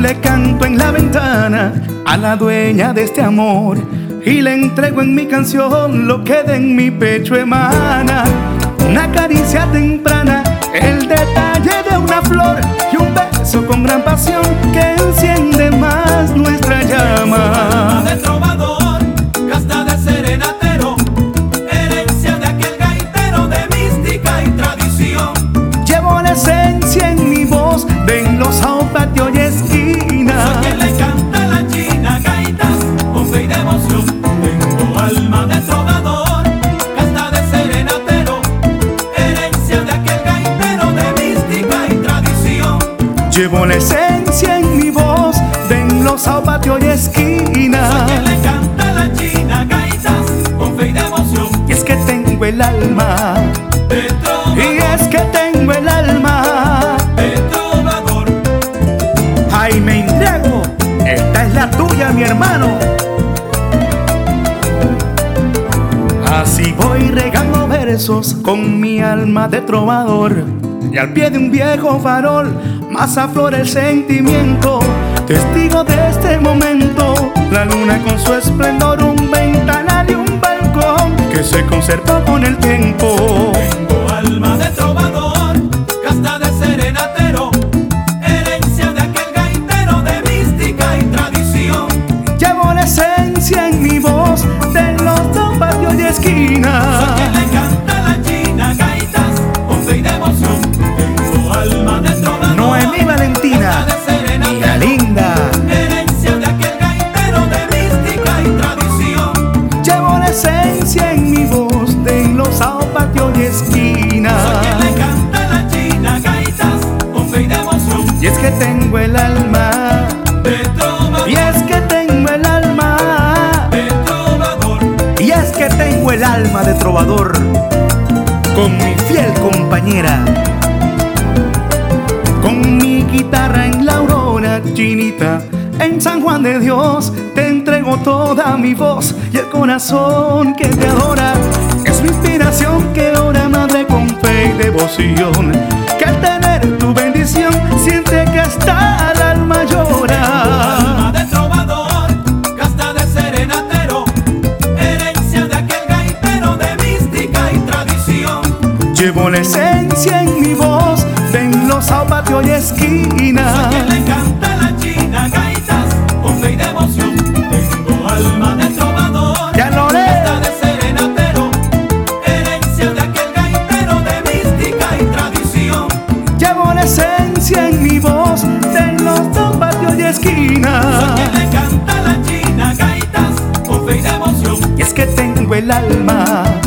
le canto en la ventana a la dueña de este amor y le entrego en mi canción lo que de en mi pecho emana. Una caricia temprana, el detalle de una flor y un beso con gran pasión que enciende más nuestra llama. De trovador, casta de serenatero, herencia de aquel gaitero de mística y tradición. Llevo la esencia en mi voz de enlosado patio y esquina. Soy quien le canta a la china gaitas con fe y devoción. Tengo alma de trovador, casta de serenatero, herencia de aquel gaitero de mística y tradición. Llevo la esencia en mi voz de enlosado patio y esquina. Soy quien le canta a la china gaitas con fe y devoción. Y es que tengo el alma, De trovador, y es que tengo el alma. de trovador. Ay, me entrego, esta es la tuya, mi hermano. Así voy regando versos con mi alma de trovador, y al pie de un viejo farol más aflora el sentimiento. Testigo de este momento, la luna con su esplendor, un ventanal y un balcón que se conservó con el tiempo. Tengo alma de trovador, casta de serenatero, herencia de aquel gaitero de mística y tradición. Llevo la esencia en mi voz de los dos patios y Soy esquina. quien le canta a la china gaitas con fe y devoción. Tengo alma de trovador, Noemí Valentina, casta de hija serenatero, linda. herencia de aquel gaitero de mística y tradición. Llevo la esencia en mi voz de enlosado patio y esquina. Soy quien le canta a la china gaitas con fe y devoción. Y es que tengo el alma, De trovador, y es que tengo el alma, de trovador. y es que tengo el alma de trovador con mi fiel compañera. Con mi guitarra en la aurora, chinita, en San Juan de Dios te entrego toda mi voz y el corazón que te adora. Es mi inspiración que ora, madre, con fe y devoción, que al tener tu bendición siente que hasta el alma llora. Alma de trovador, casta de serenatero, herencia de aquel gaitero de mística y tradición. Llevo la esencia en mi voz de enlosado patio y esquina. Quien le canta a la china gaitas con fe y devoción. Tengo alma de trovador, Ya lo haré. casta de serenatero, herencia de aquel gaitero de mística y tradición. Llevo la esencia en mi voz de los dos patios y esquina. Quien le canta a la china gaitas con fe y devoción. Y es que tengo el alma,